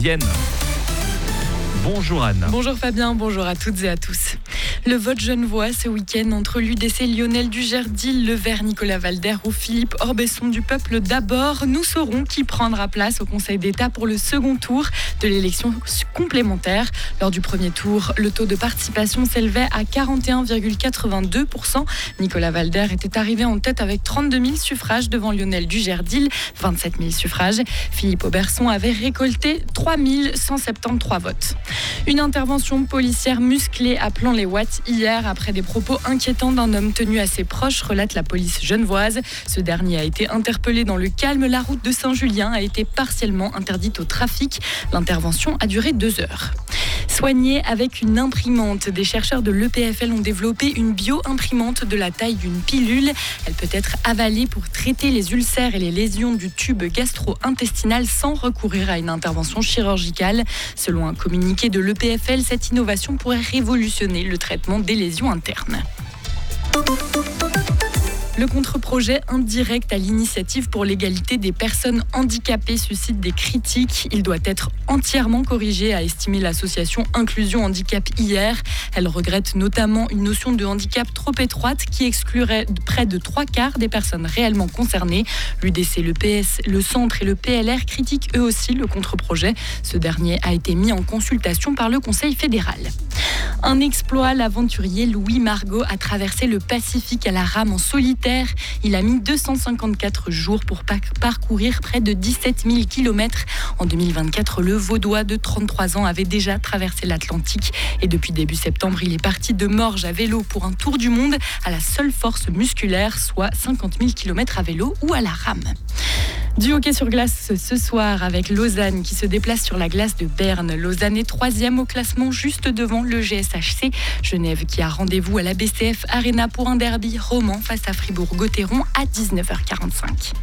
Vienne. Bonjour Anne. Bonjour Fabien, bonjour à toutes et à tous. Le vote genevois ce week-end entre l'UDC Lionel Dugerdil, Le Vert Nicolas Valder ou Philippe Orbesson du Peuple d'abord. Nous saurons qui prendra place au Conseil d'État pour le second tour de l'élection complémentaire. Lors du premier tour, le taux de participation s'élevait à 41,82%. Nicolas Valder était arrivé en tête avec 32 000 suffrages devant Lionel Dugerdil, 27 000 suffrages. Philippe Orbesson avait récolté 3 173 votes. Une intervention policière musclée appelant les watts hier après des propos inquiétants d'un homme tenu à ses proches, relate la police genevoise. Ce dernier a été interpellé dans le calme. La route de Saint-Julien a été partiellement interdite au trafic. L'intervention a duré 2 heures. Soignée avec une imprimante, des chercheurs de l'EPFL ont développé une bio-imprimante de la taille d'une pilule. Elle peut être avalée pour traiter les ulcères et les lésions du tube gastro-intestinal sans recourir à une intervention chirurgicale. Selon un communiqué de l'EPFL, cette innovation pourrait révolutionner le traitement des lésions internes. Le contre-projet indirect à l'initiative pour l'égalité des personnes handicapées suscite des critiques. Il doit être entièrement corrigé, a estimé l'association Inclusion Handicap hier. Elle regrette notamment une notion de handicap trop étroite qui exclurait près de 3/4 des personnes réellement concernées. L'UDC, le PS, le Centre et le PLR critiquent eux aussi le contre-projet. Ce dernier a été mis en consultation par le Conseil fédéral. Un exploit, l'aventurier Louis Margot a traversé le Pacifique à la rame en solitaire. Il a mis 254 jours pour parcourir près de 17 000 km. En 2024, le Vaudois de 33 ans avait déjà traversé l'Atlantique. Et depuis début septembre, il est parti de Morges à vélo pour un tour du monde à la seule force musculaire, soit 50 000 km à vélo ou à la rame. Du hockey sur glace ce soir avec Lausanne qui se déplace sur la glace de Berne. Lausanne est 3e au classement juste devant le GSHC. Genève qui a rendez-vous à la BCF Arena pour un derby roman face à Fribourg-Gotteron à 19h45.